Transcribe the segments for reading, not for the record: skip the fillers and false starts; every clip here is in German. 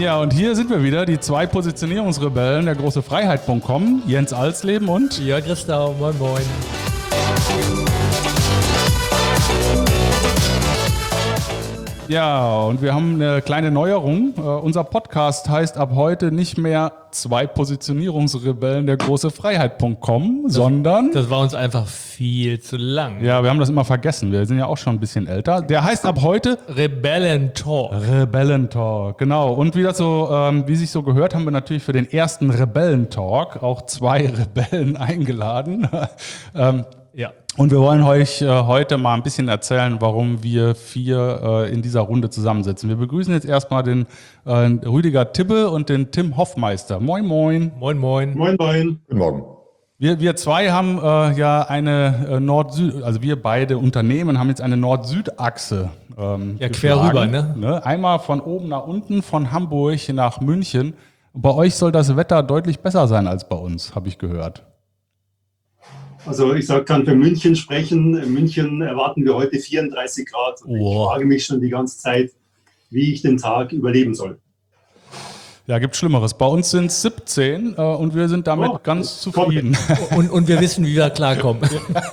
Ja, und hier sind wir wieder, die zwei Positionierungsrebellen der große Freiheit.com, Jens Alsleben und Jörg Christau, moin moin. ja, und wir haben eine kleine Neuerung. Unser Podcast heißt ab heute nicht mehr zwei Positionierungsrebellen der große Freiheit.com, sondern... Das war uns einfach viel zu lang. Ja, wir haben das immer vergessen. Wir sind ja auch schon ein bisschen älter. Der heißt ab heute Rebellentalk. Rebellentalk, genau. Und wie das so, wie sich so gehört, haben wir natürlich für den ersten Rebellentalk auch zwei Rebellen eingeladen. Ja. Und wir wollen euch heute mal ein bisschen erzählen, warum wir vier in dieser Runde zusammensitzen. Wir begrüßen jetzt erstmal den Rüdiger Tibbe und den Tim Hoffmeister. Moin, moin. Moin moin. Moin, moin. Guten Morgen. Wir zwei haben ja eine Nord-Süd, also wir beide Unternehmen haben jetzt eine Nord-Süd-Achse. Ja, quer rüber, ne? Einmal von oben nach unten, von Hamburg nach München. Bei euch soll das Wetter deutlich besser sein als bei uns, habe ich gehört. Also ich kann für München sprechen. In München erwarten wir heute 34 Grad. Wow. Ich frage mich schon die ganze Zeit, wie ich den Tag überleben soll. Ja, gibt Schlimmeres. Bei uns sind es 17 und wir sind damit ganz zufrieden. Und wir wissen, wie wir klarkommen.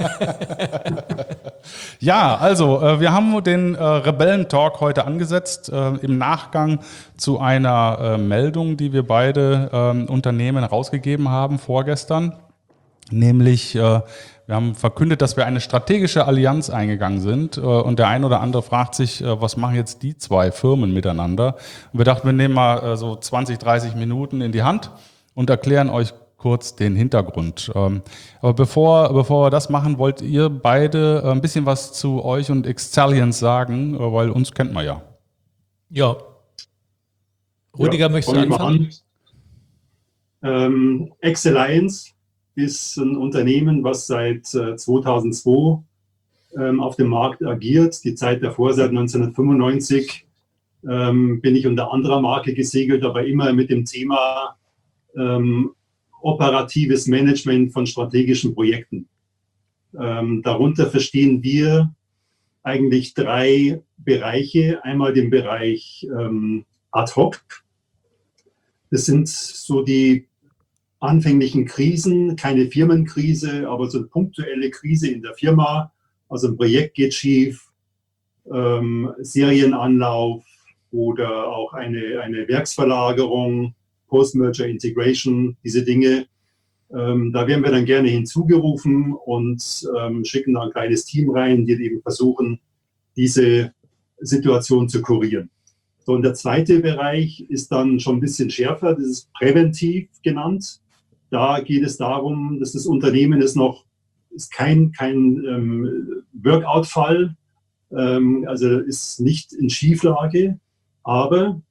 Ja, also wir haben den Rebellentalk heute angesetzt im Nachgang zu einer Meldung, die wir beide Unternehmen rausgegeben haben vorgestern. Nämlich, wir haben verkündet, dass wir eine strategische Allianz eingegangen sind und der ein oder andere fragt sich, was machen jetzt die zwei Firmen miteinander? Und wir dachten, wir nehmen mal so 20, 30 Minuten in die Hand und erklären euch kurz den Hintergrund. Aber bevor wir das machen, wollt ihr beide ein bisschen was zu euch und Excellience sagen, weil uns kennt man ja. Ja. Rüdiger, möchtest du anfangen? Excellience ist ein Unternehmen, was seit 2002 auf dem Markt agiert. Die Zeit davor, seit 1995, bin ich unter anderer Marke gesegelt, aber immer mit dem Thema operatives Management von strategischen Projekten. Darunter verstehen wir eigentlich drei Bereiche. Einmal den Bereich Ad hoc. Das sind so die anfänglichen Krisen, keine Firmenkrise, aber so eine punktuelle Krise in der Firma. Also ein Projekt geht schief, Serienanlauf oder auch eine Werksverlagerung, Post-Merger Integration, diese Dinge. Da werden wir dann gerne hinzugerufen und schicken da ein kleines Team rein, die eben versuchen, diese Situation zu kurieren. So, und der zweite Bereich ist dann schon ein bisschen schärfer, das ist präventiv genannt. Da geht es darum, dass das Unternehmen ist kein Workout-Fall, also ist nicht in Schieflage, aber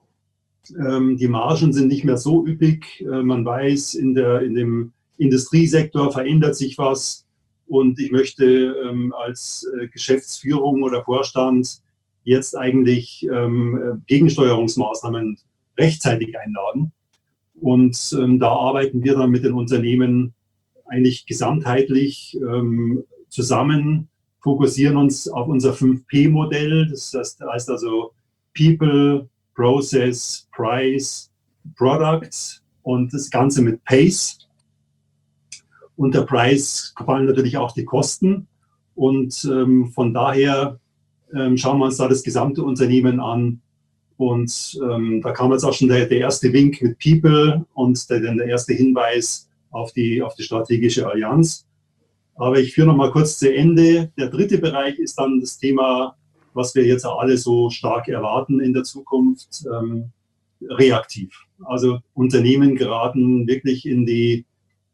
die Margen sind nicht mehr so üppig. Man weiß, in dem Industriesektor verändert sich was und ich möchte als Geschäftsführung oder Vorstand jetzt eigentlich Gegensteuerungsmaßnahmen rechtzeitig einladen. Und da arbeiten wir dann mit den Unternehmen eigentlich gesamtheitlich zusammen, fokussieren uns auf unser 5P-Modell. Das heißt also People, Process, Price, Product und das Ganze mit Pace. Unter Price fallen natürlich auch die Kosten. Und von daher schauen wir uns da das gesamte Unternehmen an. Und da kam jetzt auch schon der erste Wink mit People und der erste Hinweis auf die strategische Allianz. Aber ich führe noch mal kurz zu Ende. Der dritte Bereich ist dann das Thema, was wir jetzt auch alle so stark erwarten in der Zukunft, reaktiv. Also Unternehmen geraten wirklich in die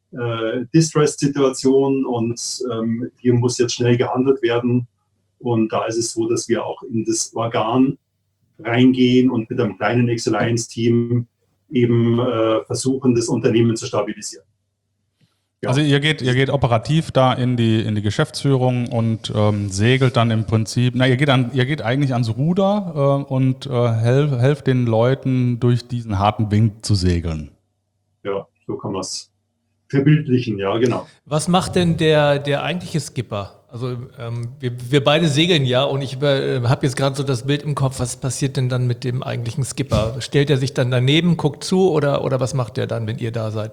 Distress-Situation und hier muss jetzt schnell gehandelt werden. Und da ist es so, dass wir auch in das Organ reingehen und mit einem kleinen Excellence-Team eben versuchen, das Unternehmen zu stabilisieren. Ja. Also ihr geht operativ da in die Geschäftsführung und segelt dann im Prinzip, ihr geht eigentlich ans Ruder und helft den Leuten durch diesen harten Wind zu segeln. Ja, so kann man es verbildlichen, ja, genau. Was macht denn der eigentliche Skipper? Also wir beide segeln ja und ich habe jetzt gerade so das Bild im Kopf, was passiert denn dann mit dem eigentlichen Skipper? Stellt er sich dann daneben, guckt zu oder was macht der dann, wenn ihr da seid?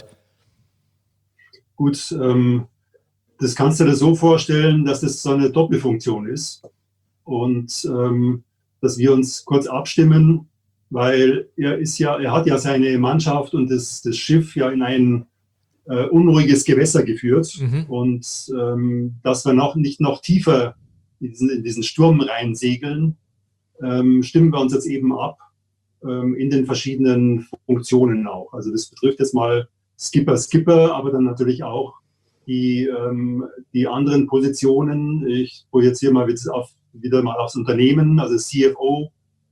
Gut, das kannst du dir so vorstellen, dass das so eine Doppelfunktion ist und dass wir uns kurz abstimmen, weil er hat ja seine Mannschaft und das Schiff ja in ein unruhiges Gewässer geführt und dass wir nicht noch tiefer in diesen Sturm reinsegeln, stimmen wir uns jetzt eben ab in den verschiedenen Funktionen auch. Also das betrifft jetzt mal Skipper, aber dann natürlich auch die anderen Positionen. Ich projiziere mal wieder mal aufs Unternehmen, also CFO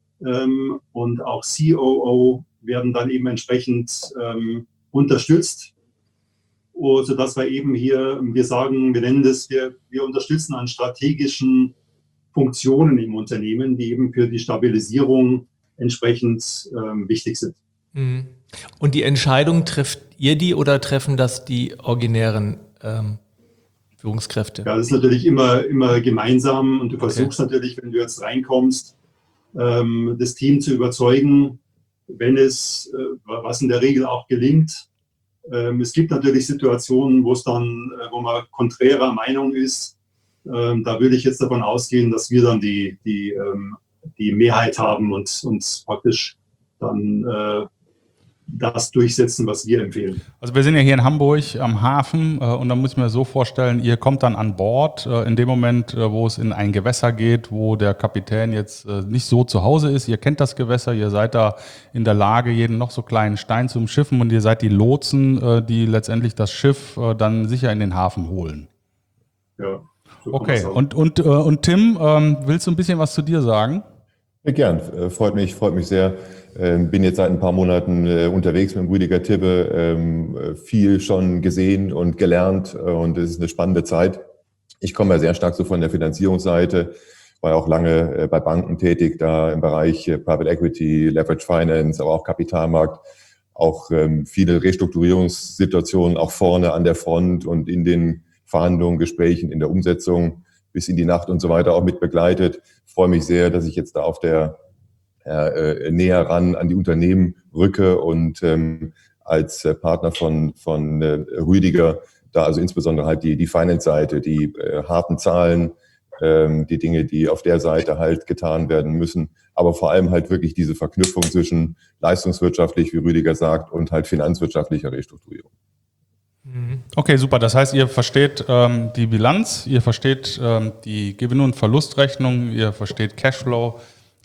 und auch COO werden dann eben entsprechend unterstützt, sodass wir eben hier, wir nennen das, wir unterstützen an strategischen Funktionen im Unternehmen, die eben für die Stabilisierung entsprechend wichtig sind. Und die Entscheidung, trifft ihr die oder treffen das die originären Führungskräfte? Ja, das ist natürlich immer gemeinsam und du versuchst natürlich, wenn du jetzt reinkommst, das Team zu überzeugen, was in der Regel auch gelingt. Es gibt natürlich Situationen, wo man konträrer Meinung ist. Da würde ich jetzt davon ausgehen, dass wir dann die Mehrheit haben und uns praktisch dann das durchsetzen, was wir empfehlen. Also wir sind ja hier in Hamburg am Hafen und da muss ich mir so vorstellen, ihr kommt dann an Bord in dem Moment, wo es in ein Gewässer geht, wo der Kapitän jetzt nicht so zu Hause ist. Ihr kennt das Gewässer, ihr seid da in der Lage, jeden noch so kleinen Stein zu umschiffen und ihr seid die Lotsen, die letztendlich das Schiff dann sicher in den Hafen holen. Ja. So okay, und Tim, willst du ein bisschen was zu dir sagen? Ja, gern, freut mich sehr. Bin jetzt seit ein paar Monaten unterwegs mit dem Rüdiger Tibbe, viel schon gesehen und gelernt und es ist eine spannende Zeit. Ich komme ja sehr stark so von der Finanzierungsseite, war ja auch lange bei Banken tätig, da im Bereich Private Equity, Leverage Finance, aber auch Kapitalmarkt, auch viele Restrukturierungssituationen auch vorne an der Front und in den Verhandlungen, Gesprächen, in der Umsetzung bis in die Nacht und so weiter auch mit begleitet. Freue mich sehr, dass ich jetzt da auf der näher ran an die Unternehmen rücke und als Partner von Rüdiger da also insbesondere halt die Finance-Seite, die harten Zahlen, die Dinge, die auf der Seite halt getan werden müssen, aber vor allem halt wirklich diese Verknüpfung zwischen leistungswirtschaftlich, wie Rüdiger sagt, und halt finanzwirtschaftlicher Restrukturierung. Okay, super. Das heißt, ihr versteht die Bilanz, ihr versteht die Gewinn- und Verlustrechnung, ihr versteht Cashflow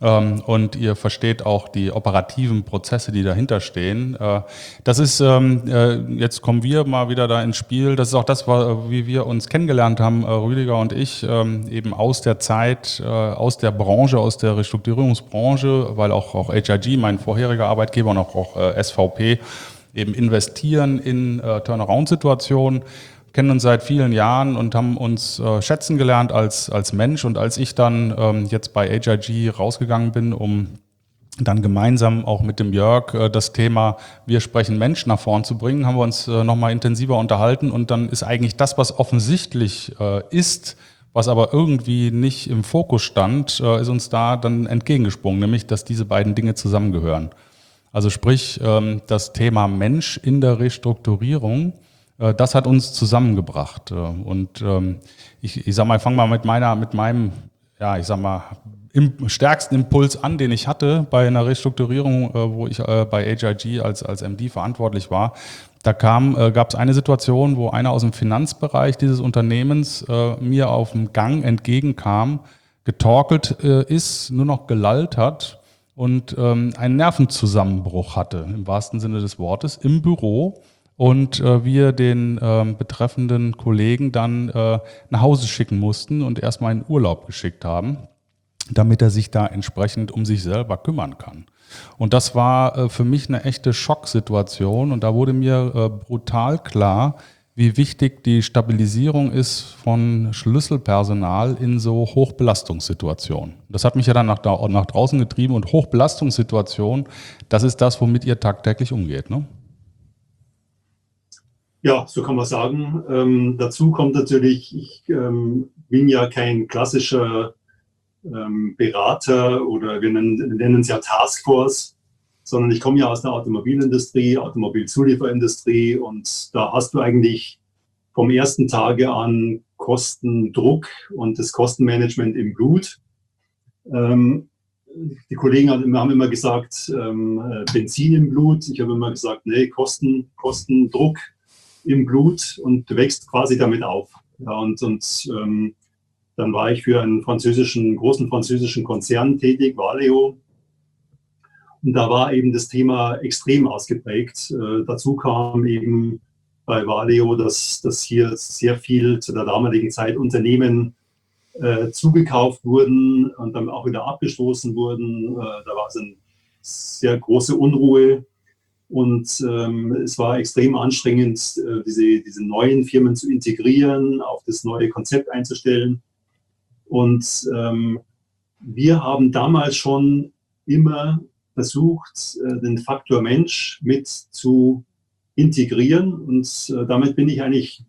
und ihr versteht auch die operativen Prozesse, die dahinter stehen. Das ist, jetzt kommen wir mal wieder da ins Spiel, das ist auch das, wie wir uns kennengelernt haben, Rüdiger und ich, eben aus der Zeit, aus der Branche, aus der Restrukturierungsbranche, weil auch HIG, mein vorheriger Arbeitgeber, und auch SVP, eben investieren in Turnaround-Situationen, kennen uns seit vielen Jahren und haben uns schätzen gelernt als Mensch. Und als ich dann jetzt bei HIG rausgegangen bin, um dann gemeinsam auch mit dem Jörg das Thema Wir sprechen Mensch nach vorn zu bringen, haben wir uns nochmal intensiver unterhalten. Und dann ist eigentlich das, was offensichtlich ist, was aber irgendwie nicht im Fokus stand, ist uns da dann entgegengesprungen, nämlich, dass diese beiden Dinge zusammengehören. Also sprich, das Thema Mensch in der Restrukturierung, das hat uns zusammengebracht. Und ich sag mal, ich fange mal mit meinem, ja, ich sag mal, stärksten Impuls an, den ich hatte bei einer Restrukturierung, wo ich bei HIG als MD verantwortlich war. Da gab es eine Situation, wo einer aus dem Finanzbereich dieses Unternehmens mir auf dem Gang entgegenkam, getorkelt ist, nur noch gelallt hat und einen Nervenzusammenbruch hatte, im wahrsten Sinne des Wortes, im Büro. Und wir den betreffenden Kollegen dann nach Hause schicken mussten und erstmal in Urlaub geschickt haben, damit er sich da entsprechend um sich selber kümmern kann. Und das war für mich eine echte Schocksituation und da wurde mir brutal klar, wie wichtig die Stabilisierung ist von Schlüsselpersonal in so Hochbelastungssituationen. Das hat mich ja dann nach draußen getrieben und Hochbelastungssituationen, das ist das, womit ihr tagtäglich umgeht, ne? Ja, so kann man sagen. Dazu kommt natürlich, ich bin ja kein klassischer Berater oder wir nennen es ja Taskforce, sondern ich komme ja aus der Automobilindustrie, Automobilzulieferindustrie, und da hast du eigentlich vom ersten Tage an Kostendruck und das Kostenmanagement im Blut. Die Kollegen haben immer gesagt, Benzin im Blut. Ich habe immer gesagt, nee, Kostendruck im Blut, und du wächst quasi damit auf. Ja, und dann war ich für einen großen französischen Konzern tätig, Valeo. Und da war eben das Thema extrem ausgeprägt. Dazu kam eben bei Valeo, dass hier sehr viel zu der damaligen Zeit Unternehmen zugekauft wurden und dann auch wieder abgestoßen wurden. Da war es eine sehr große Unruhe. Und es war extrem anstrengend, diese neuen Firmen zu integrieren, auf das neue Konzept einzustellen. Und wir haben damals schon immer versucht, den Faktor Mensch mit zu integrieren. Und damit bin ich eigentlich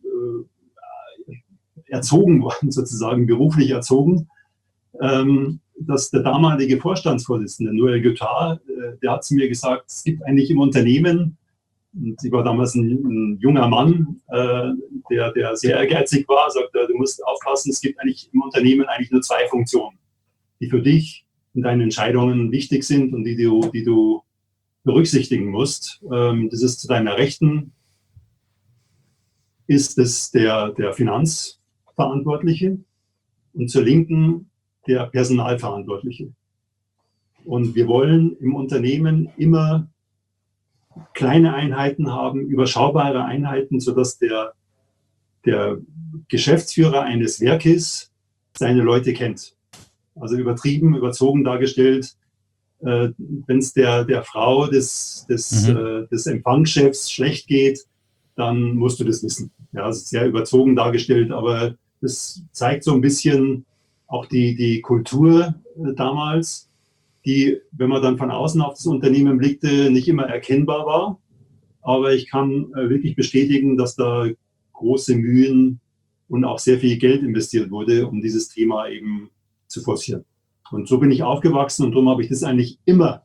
erzogen worden, sozusagen beruflich erzogen. Dass der damalige Vorstandsvorsitzende, Noël Guettard, der hat zu mir gesagt, es gibt eigentlich im Unternehmen, und ich war damals ein junger Mann, der sehr ehrgeizig war, sagte, du musst aufpassen, es gibt eigentlich im Unternehmen eigentlich nur zwei Funktionen, die für dich in deinen Entscheidungen wichtig sind und die du berücksichtigen musst. Das ist zu deiner Rechten, ist es der Finanzverantwortliche, und zur Linken der Personalverantwortliche. Und wir wollen im Unternehmen immer kleine Einheiten haben, überschaubare Einheiten, sodass der Geschäftsführer eines Werkes seine Leute kennt. Also überzogen dargestellt, wenn es der Frau des Empfangschefs schlecht geht, dann musst du das wissen. Ja, das ist sehr überzogen dargestellt, aber das zeigt so ein bisschen auch die Kultur damals, die, wenn man dann von außen auf das Unternehmen blickte, nicht immer erkennbar war. Aber ich kann wirklich bestätigen, dass da große Mühen und auch sehr viel Geld investiert wurde, um dieses Thema eben zu forcieren. Und so bin ich aufgewachsen, und darum habe ich das eigentlich immer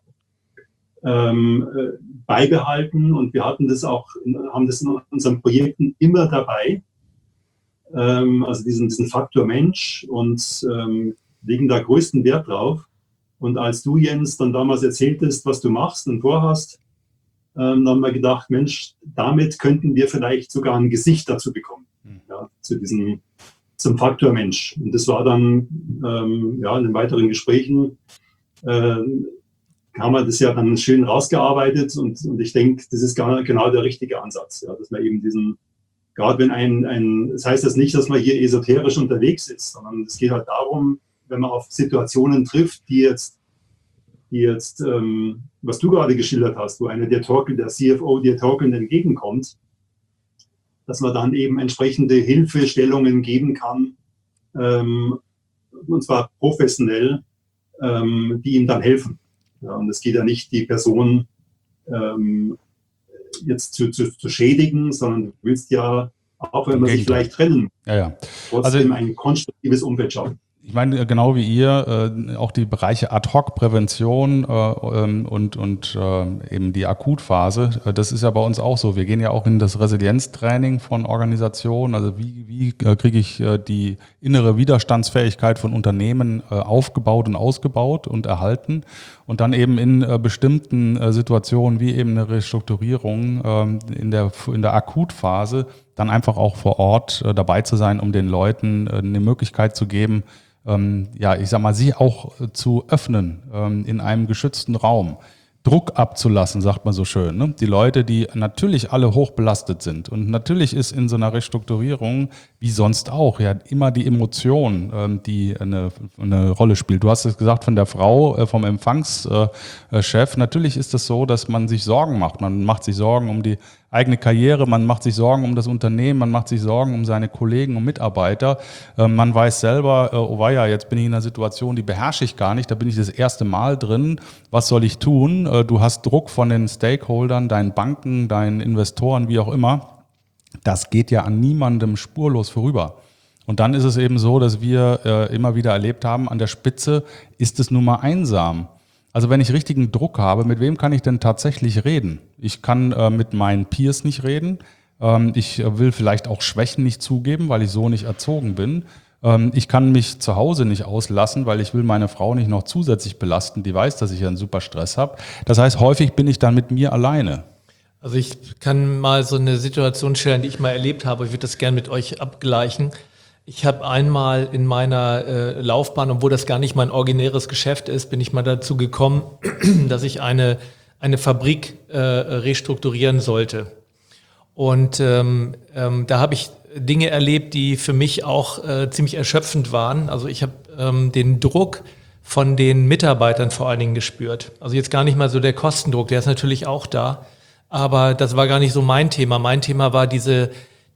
beibehalten, und wir haben das in unseren Projekten immer dabei. Also diesen Faktor Mensch, und legen da größten Wert drauf. Und als du, Jens, dann damals erzähltest, was du machst und vorhast, dann haben wir gedacht, Mensch, damit könnten wir vielleicht sogar ein Gesicht dazu bekommen, ja, zum Faktor Mensch. Und das war dann in den weiteren Gesprächen haben wir das ja dann schön rausgearbeitet, und ich denke, das ist genau der richtige Ansatz, ja, dass man eben gerade wenn das heißt das nicht, dass man hier esoterisch unterwegs ist, sondern es geht halt darum, wenn man auf Situationen trifft, die jetzt was du gerade geschildert hast, wo der CFO dir torkelnd entgegenkommt, dass man dann eben entsprechende Hilfestellungen geben kann, und zwar professionell, die ihm dann helfen. Ja, und es geht ja nicht, die Person jetzt zu schädigen, sondern du willst ja, auch wenn man sich vielleicht trennen, trotzdem ein konstruktives Umfeld schaffen. Ich meine, genau wie ihr, auch die Bereiche Ad-Hoc-Prävention und eben die Akutphase, das ist ja bei uns auch so. Wir gehen ja auch in das Resilienztraining von Organisationen. Also wie kriege ich die innere Widerstandsfähigkeit von Unternehmen aufgebaut und ausgebaut und erhalten, und dann eben in bestimmten Situationen wie eben eine Restrukturierung in der Akutphase dann einfach auch vor Ort dabei zu sein, um den Leuten eine Möglichkeit zu geben, ich sag mal, sie auch zu öffnen in einem geschützten Raum. Druck abzulassen, sagt man so schön. Ne? Die Leute, die natürlich alle hochbelastet sind. Und natürlich ist in so einer Restrukturierung, wie sonst auch, ja immer die Emotion, die eine Rolle spielt. Du hast es gesagt von der Frau, vom Empfangschef. Natürlich ist es so, dass man sich Sorgen macht. Man macht sich Sorgen um die eigene Karriere, man macht sich Sorgen um das Unternehmen, man macht sich Sorgen um seine Kollegen und Mitarbeiter. Man weiß selber, oh weia, jetzt bin ich in einer Situation, die beherrsche ich gar nicht, da bin ich das erste Mal drin. Was soll ich tun? Du hast Druck von den Stakeholdern, deinen Banken, deinen Investoren, wie auch immer, das geht ja an niemandem spurlos vorüber. Und dann ist es eben so, dass wir immer wieder erlebt haben, an der Spitze ist es nun mal einsam. Also wenn ich richtigen Druck habe, mit wem kann ich denn tatsächlich reden? Ich kann mit meinen Peers nicht reden. Ich will vielleicht auch Schwächen nicht zugeben, weil ich so nicht erzogen bin. Ich kann mich zu Hause nicht auslassen, weil ich will meine Frau nicht noch zusätzlich belasten. Die weiß, dass ich einen super Stress habe. Das heißt, häufig bin ich dann mit mir alleine. Also ich kann mal so eine Situation schildern, die ich mal erlebt habe. Ich würde das gerne mit euch abgleichen. Ich habe einmal in meiner Laufbahn, obwohl das gar nicht mein originäres Geschäft ist, bin ich mal dazu gekommen, dass ich eine Fabrik restrukturieren sollte. Und da habe ich Dinge erlebt, die für mich auch ziemlich erschöpfend waren. Also ich habe den Druck von den Mitarbeitern vor allen Dingen gespürt. Also jetzt gar nicht mal so der Kostendruck, der ist natürlich auch da, aber das war gar nicht so mein Thema. Mein Thema war diese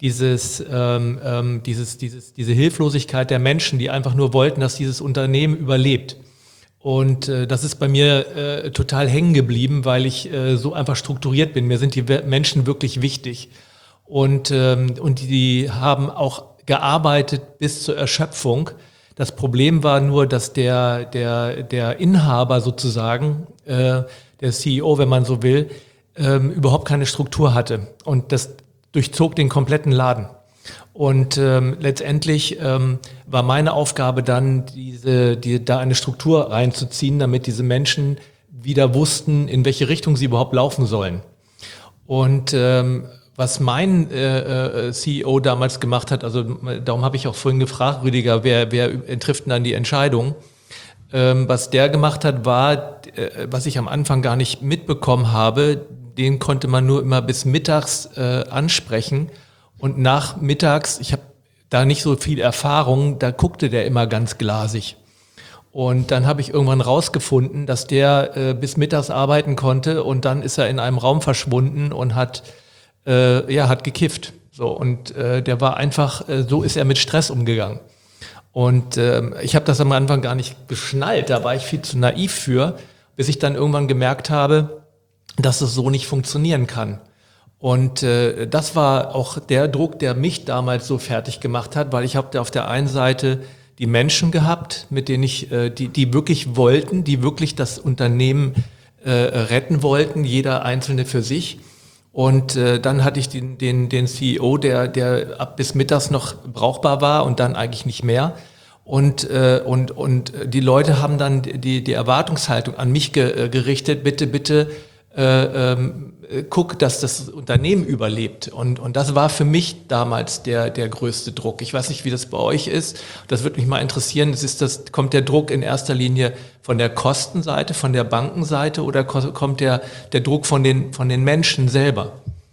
Hilflosigkeit der Menschen, die einfach nur wollten, dass dieses Unternehmen überlebt. Und das ist bei mir total hängen geblieben, weil ich so einfach strukturiert bin. Mir sind die Menschen wirklich wichtig. Und die haben auch gearbeitet bis zur Erschöpfung. Das Problem war nur, dass der Inhaber sozusagen, der CEO, wenn man so will, überhaupt keine Struktur hatte. Und das durchzog den kompletten Laden. Und letztendlich war meine Aufgabe dann, da eine Struktur reinzuziehen, damit diese Menschen wieder wussten, in welche Richtung sie überhaupt laufen sollen. Und was mein CEO damals gemacht hat, also darum habe ich auch vorhin gefragt, Rüdiger, wer trifft denn dann die Entscheidung? Was der gemacht hat, war, was ich am Anfang gar nicht mitbekommen habe, den konnte man nur immer bis mittags ansprechen. Und nachmittags, ich habe da nicht so viel Erfahrung, da guckte der immer ganz glasig. Und dann habe ich irgendwann rausgefunden, dass der bis mittags arbeiten konnte und dann ist er in einem Raum verschwunden und hat gekifft. So, und der war einfach, so ist er mit Stress umgegangen. Und ich habe das am Anfang gar nicht geschnallt, da war ich viel zu naiv für, bis ich dann irgendwann gemerkt habe, dass es so nicht funktionieren kann. Und das war auch der Druck, der mich damals so fertig gemacht hat, weil ich habe auf der einen Seite die Menschen gehabt, mit denen ich, die wirklich wollten, die wirklich das Unternehmen retten wollten, jeder Einzelne für sich. Und dann hatte ich den CEO, der ab bis mittags noch brauchbar war und dann eigentlich nicht mehr. Und die Leute haben dann die Erwartungshaltung an mich gerichtet, bitte, guck, dass das Unternehmen überlebt. Und das war für mich damals der größte Druck. Ich weiß nicht, wie das bei euch ist. Das würde mich mal interessieren. Kommt der Druck in erster Linie von der Kostenseite, von der Bankenseite oder kommt der Druck von den Menschen selber?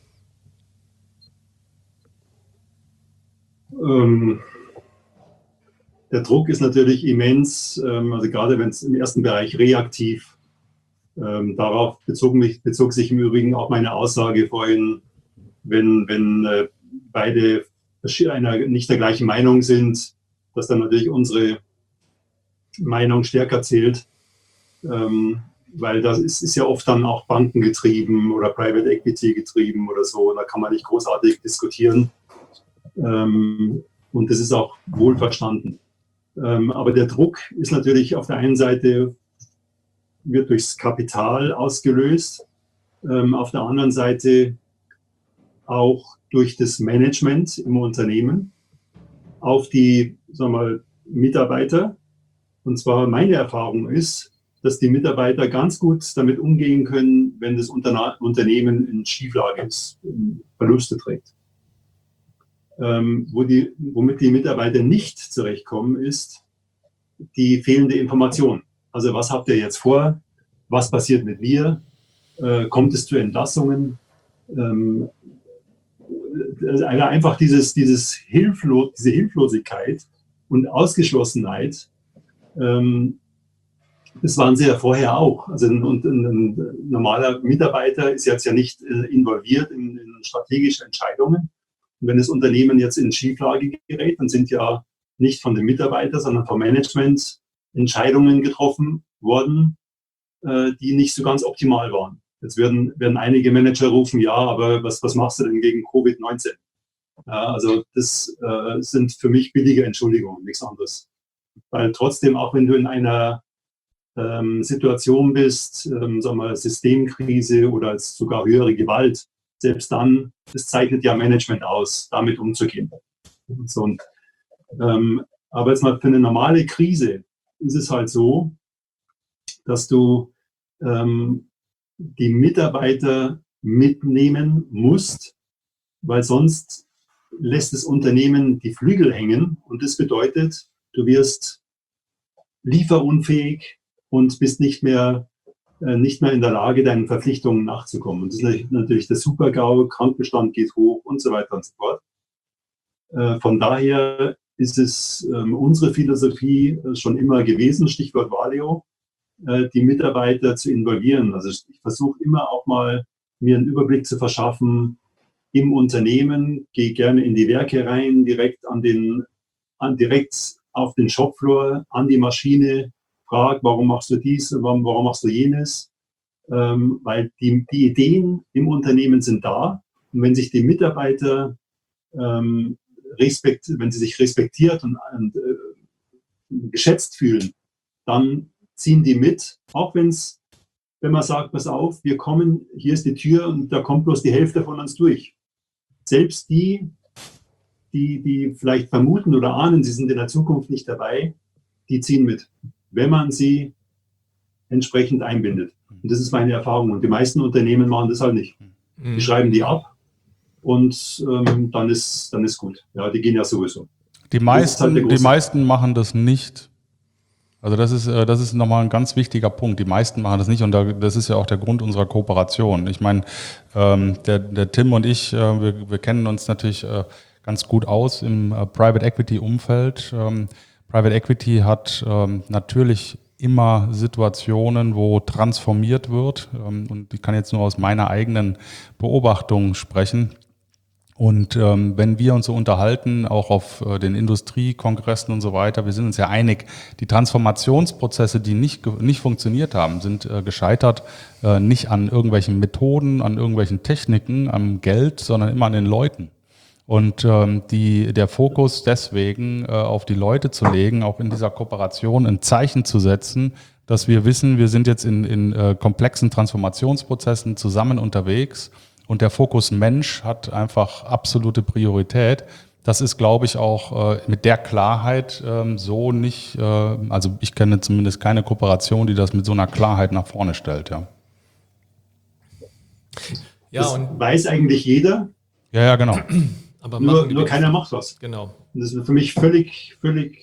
Der Druck ist natürlich immens, also gerade wenn es im ersten Bereich reaktiv. Darauf bezog sich im Übrigen auch meine Aussage vorhin, wenn beide nicht der gleichen Meinung sind, dass dann natürlich unsere Meinung stärker zählt, weil das ist ja oft dann auch bankengetrieben oder Private Equity getrieben oder so, da kann man nicht großartig diskutieren und das ist auch wohlverstanden. Aber der Druck ist natürlich auf der einen Seite wird durchs Kapital ausgelöst, auf der anderen Seite auch durch das Management im Unternehmen auf die, sagen wir mal, Mitarbeiter. Und zwar meine Erfahrung ist, dass die Mitarbeiter ganz gut damit umgehen können, wenn das Unternehmen in Schieflage ist, Verluste trägt. Womit die Mitarbeiter nicht zurechtkommen, ist die fehlende Information. Also was habt ihr jetzt vor? Was passiert mit mir? Kommt es zu Entlassungen? Einfach diese Hilflosigkeit und Ausgeschlossenheit, das waren sie ja vorher auch. Also ein normaler Mitarbeiter ist jetzt ja nicht involviert in strategische Entscheidungen. Und wenn das Unternehmen jetzt in Schieflage gerät, dann sind ja nicht von den Mitarbeitern, sondern vom Management Entscheidungen getroffen worden, die nicht so ganz optimal waren. Jetzt werden einige Manager rufen, ja, aber was machst du denn gegen Covid-19? Ja, also das sind für mich billige Entschuldigungen, nichts anderes. Weil trotzdem, auch wenn du in einer Situation bist, sagen wir mal, Systemkrise oder sogar höhere Gewalt, selbst dann, das zeichnet ja Management aus, damit umzugehen. Und so, aber jetzt mal für eine normale Krise ist es halt so, dass du die Mitarbeiter mitnehmen musst, weil sonst lässt das Unternehmen die Flügel hängen und das bedeutet, du wirst lieferunfähig und bist nicht mehr in der Lage, deinen Verpflichtungen nachzukommen. Und das ist natürlich der Super-GAU, Krankenstand geht hoch und so weiter und so fort. Von daher ist es unsere Philosophie schon immer gewesen, Stichwort Valeo, die Mitarbeiter zu involvieren. Also ich versuche immer auch mal, mir einen Überblick zu verschaffen im Unternehmen, gehe gerne in die Werke rein, direkt auf den Shopfloor, an die Maschine, frage, warum machst du dies, warum machst du jenes? Weil die Ideen im Unternehmen sind da. Und wenn sich die Mitarbeiter wenn sie sich respektiert und geschätzt fühlen, dann ziehen die mit, auch wenn man sagt, pass auf, wir kommen, hier ist die Tür und da kommt bloß die Hälfte von uns durch. Selbst die vielleicht vermuten oder ahnen, sie sind in der Zukunft nicht dabei, die ziehen mit, wenn man sie entsprechend einbindet. Und das ist meine Erfahrung. Und die meisten Unternehmen machen das halt nicht. Die schreiben die ab und dann ist gut. Ja, die gehen ja sowieso. Die meisten machen das nicht. Also das ist nochmal ein ganz wichtiger Punkt. Die meisten machen das nicht und das ist ja auch der Grund unserer Kooperation. Ich meine, der Tim und ich, wir kennen uns natürlich ganz gut aus im Private Equity Umfeld. Private Equity hat natürlich immer Situationen, wo transformiert wird und ich kann jetzt nur aus meiner eigenen Beobachtung sprechen. Und wenn wir uns so unterhalten, auch auf den Industriekongressen und so weiter, wir sind uns ja einig, die Transformationsprozesse, die nicht funktioniert haben, sind gescheitert nicht an irgendwelchen Methoden, an irgendwelchen Techniken, am Geld, sondern immer an den Leuten. Und der Fokus deswegen auf die Leute zu legen, auch in dieser Kooperation ein Zeichen zu setzen, dass wir wissen, wir sind jetzt in komplexen Transformationsprozessen zusammen unterwegs. Und der Fokus Mensch hat einfach absolute Priorität. Das ist, glaube ich, auch mit der Klarheit so nicht, also ich kenne zumindest keine Kooperation, die das mit so einer Klarheit nach vorne stellt. Ja, das und weiß eigentlich jeder. Ja, genau. Aber nur keiner macht was. Genau. Und das ist für mich völlig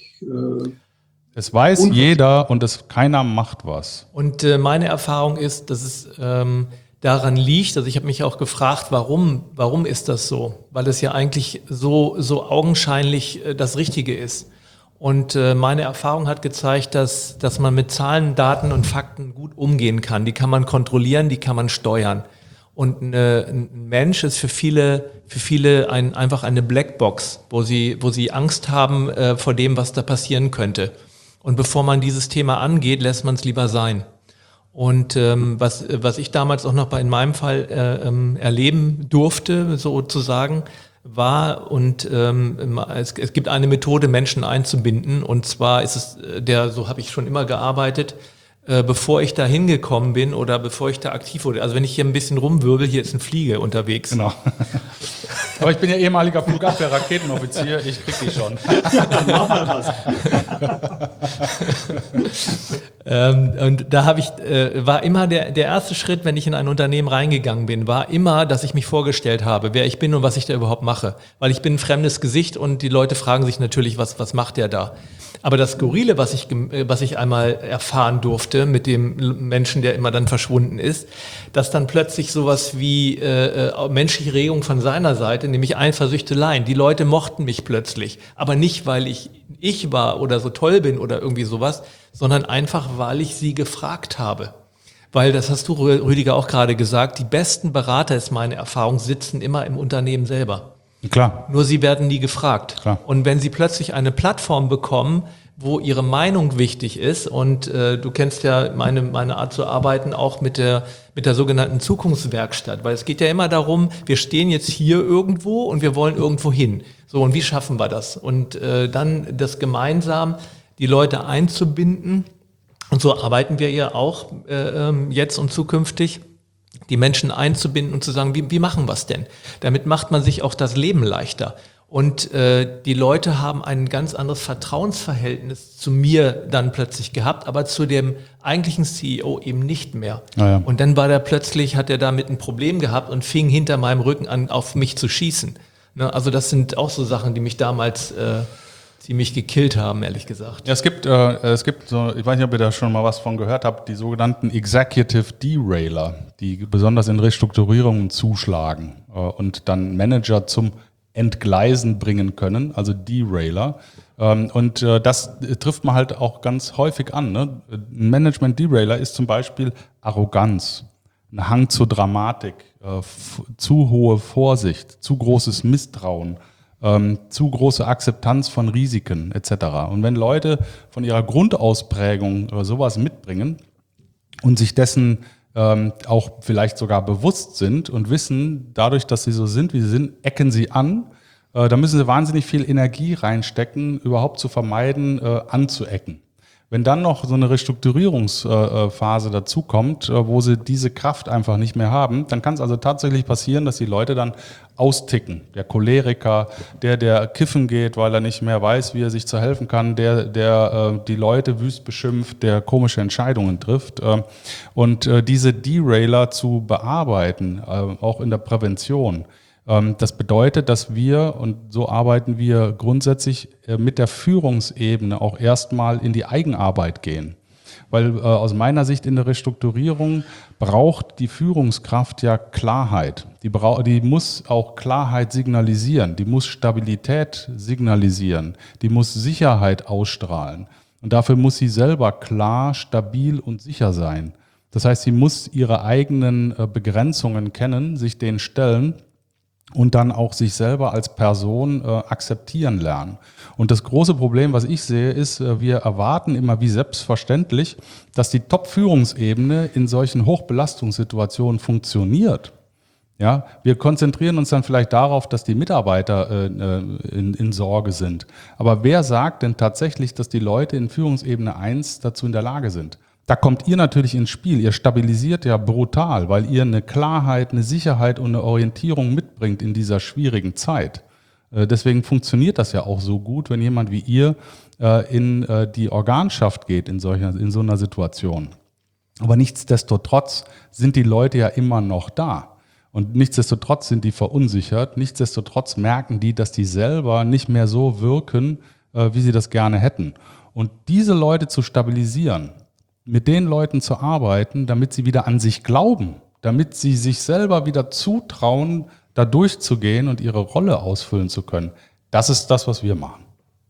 es weiß jeder und keiner macht was. Und meine Erfahrung ist, dass es daran liegt, also ich habe mich auch gefragt, warum ist das so? Weil es ja eigentlich so augenscheinlich das Richtige ist. Und meine Erfahrung hat gezeigt, dass man mit Zahlen, Daten und Fakten gut umgehen kann. Die kann man kontrollieren, die kann man steuern. Und ein Mensch ist für viele einfach eine Blackbox, wo sie Angst haben vor dem, was da passieren könnte. Und bevor man dieses Thema angeht, lässt man es lieber sein. Und was ich damals auch noch in meinem Fall erleben durfte, sozusagen, war, und es gibt eine Methode, Menschen einzubinden, und zwar ist es so habe ich schon immer gearbeitet, bevor ich da hingekommen bin oder bevor ich da aktiv wurde. Also wenn ich hier ein bisschen rumwirbel, hier ist ein Fliege unterwegs. Genau. Aber ich bin ja ehemaliger Flugabwehr-Raketenoffizier, ich krieg die schon. Mach mal was. Und da war immer der erste Schritt, wenn ich in ein Unternehmen reingegangen bin, war immer, dass ich mich vorgestellt habe, wer ich bin und was ich da überhaupt mache. Weil ich bin ein fremdes Gesicht und die Leute fragen sich natürlich, was macht der da? Aber das Skurrile, was ich einmal erfahren durfte mit dem Menschen, der immer dann verschwunden ist, dass dann plötzlich sowas wie menschliche Regung von seiner Seite, nämlich Eifersüchteleien. Die Leute mochten mich plötzlich, aber nicht, weil ich war oder so toll bin oder irgendwie sowas, sondern einfach, weil ich sie gefragt habe. Weil, das hast du, Rüdiger, auch gerade gesagt, die besten Berater, ist meine Erfahrung, sitzen immer im Unternehmen selber. Klar. Nur sie werden nie gefragt. Klar. Und wenn sie plötzlich eine Plattform bekommen, wo ihre Meinung wichtig ist, und du kennst ja meine Art zu arbeiten auch mit der sogenannten Zukunftswerkstatt, weil es geht ja immer darum, wir stehen jetzt hier irgendwo und wir wollen irgendwo hin. So, und wie schaffen wir das? Und dann das gemeinsam die Leute einzubinden, und so arbeiten wir ja auch jetzt und zukünftig, die Menschen einzubinden und zu sagen, wie machen wir es denn? Damit macht man sich auch das Leben leichter. Und die Leute haben ein ganz anderes Vertrauensverhältnis zu mir dann plötzlich gehabt, aber zu dem eigentlichen CEO eben nicht mehr. Ja. Und dann hat er damit ein Problem gehabt und fing hinter meinem Rücken an, auf mich zu schießen. Ne? Also das sind auch so Sachen, die mich damals ziemlich gekillt haben, ehrlich gesagt. Ja, es gibt so, ich weiß nicht, ob ihr da schon mal was von gehört habt, die sogenannten Executive Derailer, die besonders in Restrukturierungen zuschlagen und dann Manager zum Entgleisen bringen können, also Derailer. Und das trifft man halt auch ganz häufig an. Ne? Ein Management-Derailer ist zum Beispiel Arroganz, ein Hang zur Dramatik, zu hohe Vorsicht, zu großes Misstrauen, zu große Akzeptanz von Risiken etc. Und wenn Leute von ihrer Grundausprägung sowas mitbringen und sich dessen auch vielleicht sogar bewusst sind und wissen, dadurch, dass sie so sind, wie sie sind, ecken sie an, da müssen sie wahnsinnig viel Energie reinstecken, überhaupt zu vermeiden, anzuecken. Wenn dann noch so eine Restrukturierungsphase dazukommt, wo sie diese Kraft einfach nicht mehr haben, dann kann es also tatsächlich passieren, dass die Leute dann austicken. Der Choleriker, der kiffen geht, weil er nicht mehr weiß, wie er sich zu helfen kann, der die Leute wüst beschimpft, der komische Entscheidungen trifft. Und diese Derailer zu bearbeiten, auch in der Prävention, das bedeutet, dass wir, und so arbeiten wir grundsätzlich mit der Führungsebene auch erstmal in die Eigenarbeit gehen. Weil aus meiner Sicht in der Restrukturierung braucht die Führungskraft ja Klarheit. Die muss auch Klarheit signalisieren, die muss Stabilität signalisieren, die muss Sicherheit ausstrahlen. Und dafür muss sie selber klar, stabil und sicher sein. Das heißt, sie muss ihre eigenen Begrenzungen kennen, sich denen stellen und dann auch sich selber als Person akzeptieren lernen. Und das große Problem, was ich sehe, ist, wir erwarten immer wie selbstverständlich, dass die Top-Führungsebene in solchen Hochbelastungssituationen funktioniert. Ja, wir konzentrieren uns dann vielleicht darauf, dass die Mitarbeiter in Sorge sind. Aber wer sagt denn tatsächlich, dass die Leute in Führungsebene 1 dazu in der Lage sind? Da kommt ihr natürlich ins Spiel. Ihr stabilisiert ja brutal, weil ihr eine Klarheit, eine Sicherheit und eine Orientierung mitbringt in dieser schwierigen Zeit. Deswegen funktioniert das ja auch so gut, wenn jemand wie ihr in die Organschaft geht in so einer Situation. Aber nichtsdestotrotz sind die Leute ja immer noch da. Und nichtsdestotrotz sind die verunsichert. Nichtsdestotrotz merken die, dass die selber nicht mehr so wirken, wie sie das gerne hätten. Und diese Leute zu stabilisieren, mit den Leuten zu arbeiten, damit sie wieder an sich glauben, damit sie sich selber wieder zutrauen, da durchzugehen und ihre Rolle ausfüllen zu können. Das ist das, was wir machen.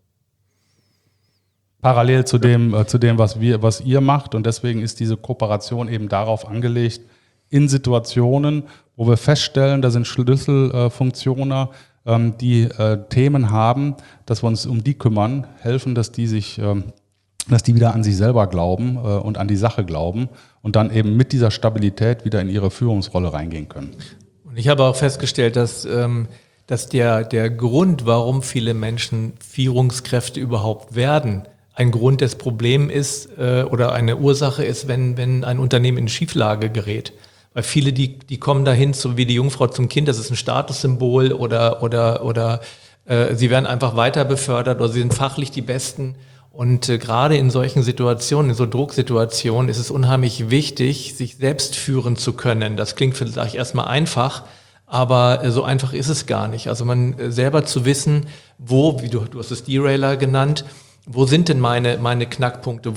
Parallel zu dem, was ihr macht. Und deswegen ist diese Kooperation eben darauf angelegt, in Situationen, wo wir feststellen, da sind Schlüsselfunktioner, die Themen haben, dass wir uns um die kümmern, helfen, dass die wieder an sich selber glauben und an die Sache glauben und dann eben mit dieser Stabilität wieder in ihre Führungsrolle reingehen können. Und ich habe auch festgestellt, dass der Grund, warum viele Menschen Führungskräfte überhaupt werden, ein Grund des Problems ist oder eine Ursache ist, wenn ein Unternehmen in Schieflage gerät. Weil viele, die kommen dahin, so wie die Jungfrau zum Kind, das ist ein Statussymbol oder sie werden einfach weiter befördert oder sie sind fachlich die Besten. Und gerade in solchen Situationen, in so Drucksituationen ist es unheimlich wichtig, sich selbst führen zu können. Das klingt vielleicht erstmal einfach, aber so einfach ist es gar nicht. Also man selber zu wissen, wie du hast es Derailer genannt, wo sind denn meine Knackpunkte,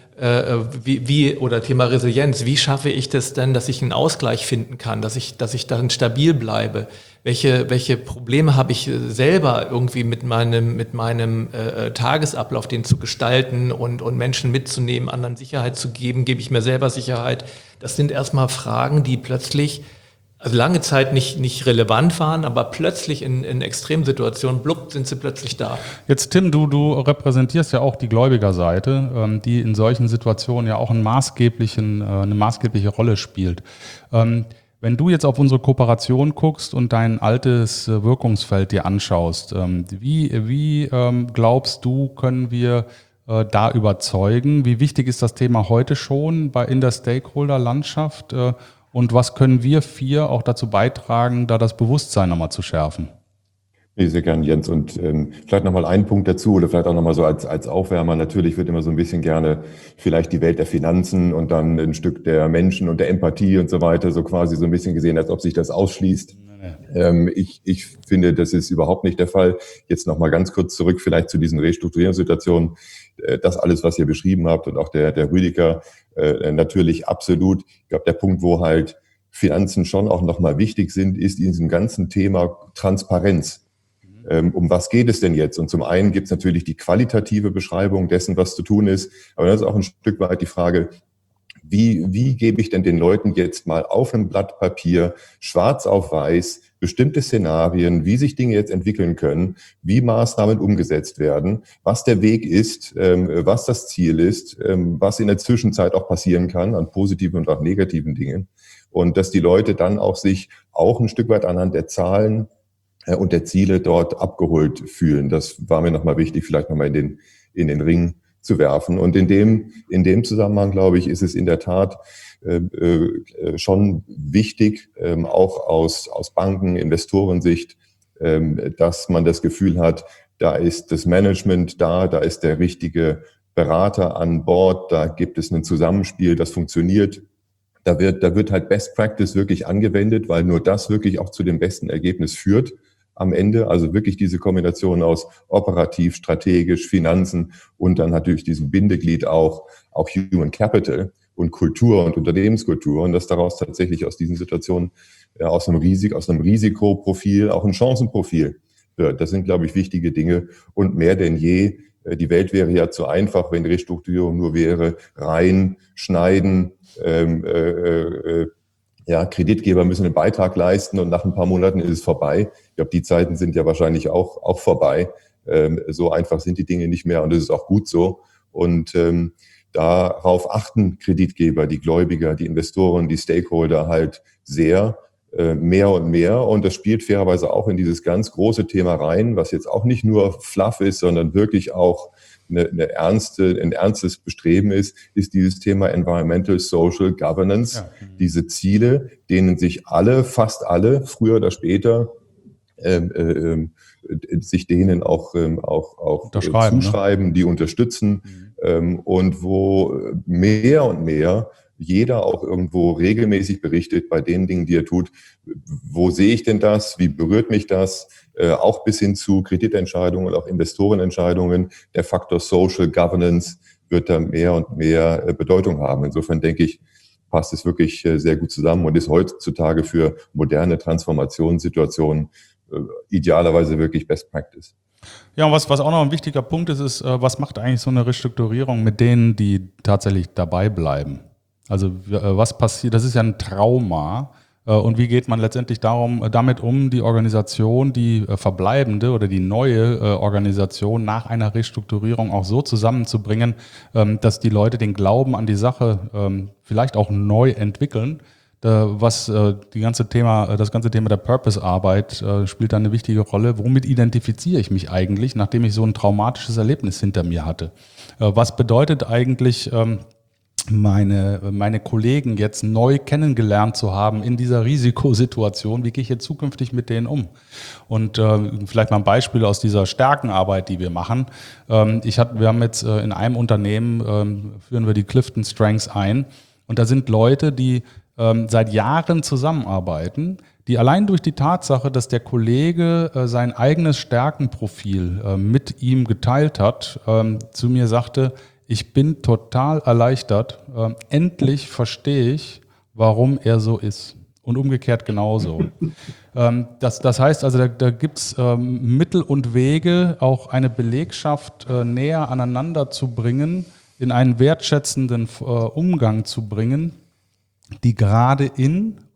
oder Thema Resilienz, wie schaffe ich das denn, dass ich einen Ausgleich finden kann, dass ich dann stabil bleibe? Welche Probleme habe ich selber irgendwie mit meinem Tagesablauf, den zu gestalten und Menschen mitzunehmen, anderen Sicherheit zu geben, gebe ich mir selber Sicherheit? Das sind erstmal Fragen, die plötzlich Also lange Zeit nicht relevant waren, aber plötzlich in Extremsituationen, blub, sind sie plötzlich da. Jetzt Tim, du repräsentierst ja auch die Gläubigerseite, die in solchen Situationen ja auch eine maßgebliche Rolle spielt. Wenn du jetzt auf unsere Kooperation guckst und dein altes Wirkungsfeld dir anschaust, wie glaubst du, können wir da überzeugen? Wie wichtig ist das Thema heute schon in der Stakeholder-Landschaft? Und was können wir 4 auch dazu beitragen, da das Bewusstsein nochmal zu schärfen? Nee, sehr gern, Jens. Und vielleicht nochmal einen Punkt dazu oder vielleicht auch nochmal so als Aufwärmer. Natürlich wird immer so ein bisschen gerne vielleicht die Welt der Finanzen und dann ein Stück der Menschen und der Empathie und so weiter so quasi so ein bisschen gesehen, als ob sich das ausschließt. Ich finde, das ist überhaupt nicht der Fall. Jetzt nochmal ganz kurz zurück vielleicht zu diesen Restrukturierungssituationen. Das alles, was ihr beschrieben habt und auch der Rüdiger, natürlich absolut. Ich glaube, der Punkt, wo halt Finanzen schon auch nochmal wichtig sind, ist in diesem ganzen Thema Transparenz. Um was geht es denn jetzt? Und zum einen gibt es natürlich die qualitative Beschreibung dessen, was zu tun ist. Aber das ist auch ein Stück weit die Frage, wie gebe ich denn den Leuten jetzt mal auf einem Blatt Papier, schwarz auf weiß, bestimmte Szenarien, wie sich Dinge jetzt entwickeln können, wie Maßnahmen umgesetzt werden, was der Weg ist, was das Ziel ist, was in der Zwischenzeit auch passieren kann an positiven und auch negativen Dingen. Und dass die Leute dann auch sich auch ein Stück weit anhand der Zahlen und der Ziele dort abgeholt fühlen. Das war mir nochmal wichtig, vielleicht nochmal in den Ring zu werfen. Und in dem Zusammenhang, glaube ich, ist es in der Tat schon wichtig, auch aus Banken, Investorensicht, dass man das Gefühl hat, da ist das Management da ist der richtige Berater an Bord, da gibt es ein Zusammenspiel, das funktioniert. Da wird halt Best Practice wirklich angewendet, weil nur das wirklich auch zu dem besten Ergebnis führt am Ende. Also wirklich diese Kombination aus operativ, strategisch, Finanzen und dann natürlich diesem Bindeglied auch Human Capital und Kultur und Unternehmenskultur und dass daraus tatsächlich aus diesen Situationen aus einem Risikoprofil auch ein Chancenprofil wird. Das sind, glaube ich, wichtige Dinge und mehr denn je. Die Welt wäre ja zu einfach, wenn die Restrukturierung nur wäre, rein, schneiden, Kreditgeber müssen einen Beitrag leisten und nach ein paar Monaten ist es vorbei. Ich glaube, die Zeiten sind ja wahrscheinlich auch vorbei. So einfach sind die Dinge nicht mehr und das ist auch gut so. Und darauf achten Kreditgeber, die Gläubiger, die Investoren, die Stakeholder halt sehr, mehr und mehr. Und das spielt fairerweise auch in dieses ganz große Thema rein, was jetzt auch nicht nur Fluff ist, sondern wirklich auch ein ernstes Bestreben ist dieses Thema Environmental Social Governance. Ja. Diese Ziele, denen sich fast alle, früher oder später, sich denen auch zuschreiben, ne? Die unterstützen, und wo mehr und mehr jeder auch irgendwo regelmäßig berichtet bei den Dingen, die er tut. Wo sehe ich denn das? Wie berührt mich das? Auch bis hin zu Kreditentscheidungen und auch Investorenentscheidungen. Der Faktor Social Governance wird da mehr und mehr Bedeutung haben. Insofern denke ich, passt es wirklich sehr gut zusammen und ist heutzutage für moderne Transformationssituationen idealerweise wirklich Best Practice. Ja, und was auch noch ein wichtiger Punkt ist, was macht eigentlich so eine Restrukturierung mit denen, die tatsächlich dabei bleiben? Also was passiert, das ist ja ein Trauma. Und wie geht man letztendlich damit um, die Organisation, die verbleibende oder die neue Organisation nach einer Restrukturierung auch so zusammenzubringen, dass die Leute den Glauben an die Sache vielleicht auch neu entwickeln. Das ganze Thema der Purpose-Arbeit spielt da eine wichtige Rolle. Womit identifiziere ich mich eigentlich, nachdem ich so ein traumatisches Erlebnis hinter mir hatte? Was bedeutet eigentlich meine Kollegen jetzt neu kennengelernt zu haben in dieser Risikosituation? Wie gehe ich jetzt zukünftig mit denen um? Und vielleicht mal ein Beispiel aus dieser Stärkenarbeit, die wir machen. Wir haben jetzt in einem Unternehmen, führen wir die Clifton Strengths ein. Und da sind Leute, die seit Jahren zusammenarbeiten, die allein durch die Tatsache, dass der Kollege sein eigenes Stärkenprofil mit ihm geteilt hat, zu mir sagte, ich bin total erleichtert. Endlich verstehe ich, warum er so ist. Und umgekehrt genauso. Das heißt also, da gibt es Mittel und Wege, auch eine Belegschaft näher aneinander zu bringen, in einen wertschätzenden Umgang zu bringen, die gerade in